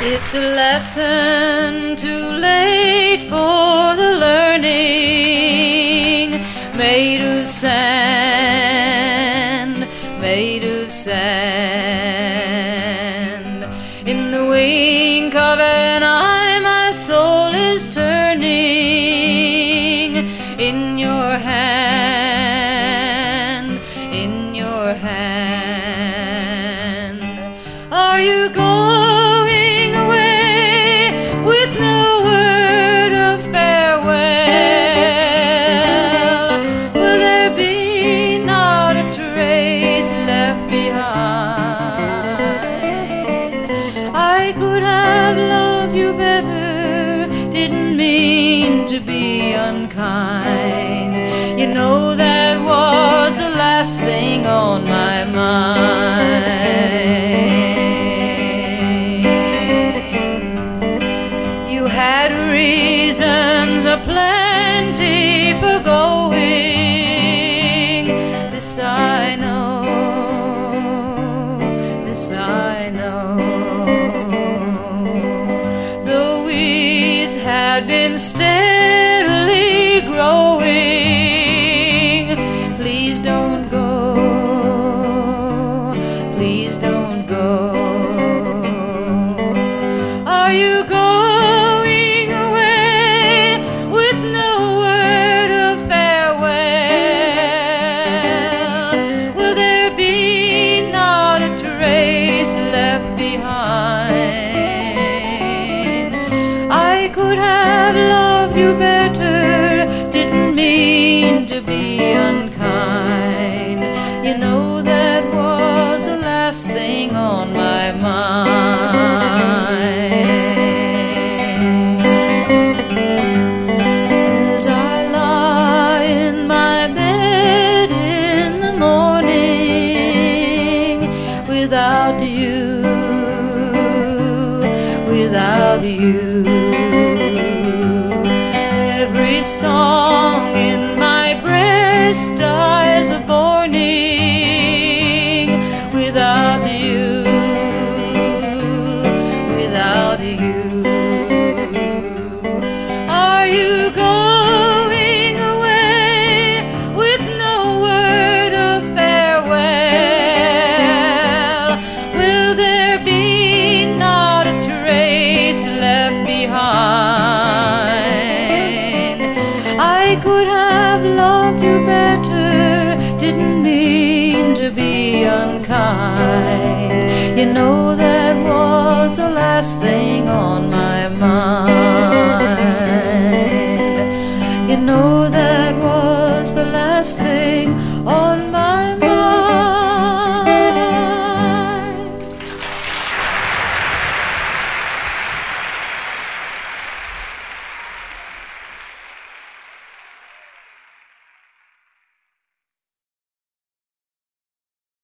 It's a lesson too late for the learning, made of sand, made of sand. In the wink of an eye my soul is turning. In your hand, in your hand. Are you going away with no word of farewell? Will there be not a trace left behind? I could have loved you better, didn't mean to be unkind. You know that was the last thing on my mind. You had reasons aplenty for going. This I know, this I know. The weeds had been steadily growing. Please don't go, please don't go. Are you going away with no word of farewell? Will there be not a trace left behind? I could have loved you better, didn't mean to be unkind. You know that was the last thing on my mind. As I lie in my bed in the morning, without you, without you, every song in my breast dies a mourning. Without you, without you. Are you going away with no word of farewell? Will there be not a trace left behind? I could have loved you better, didn't mean to be unkind. You know that was the last thing on my mind.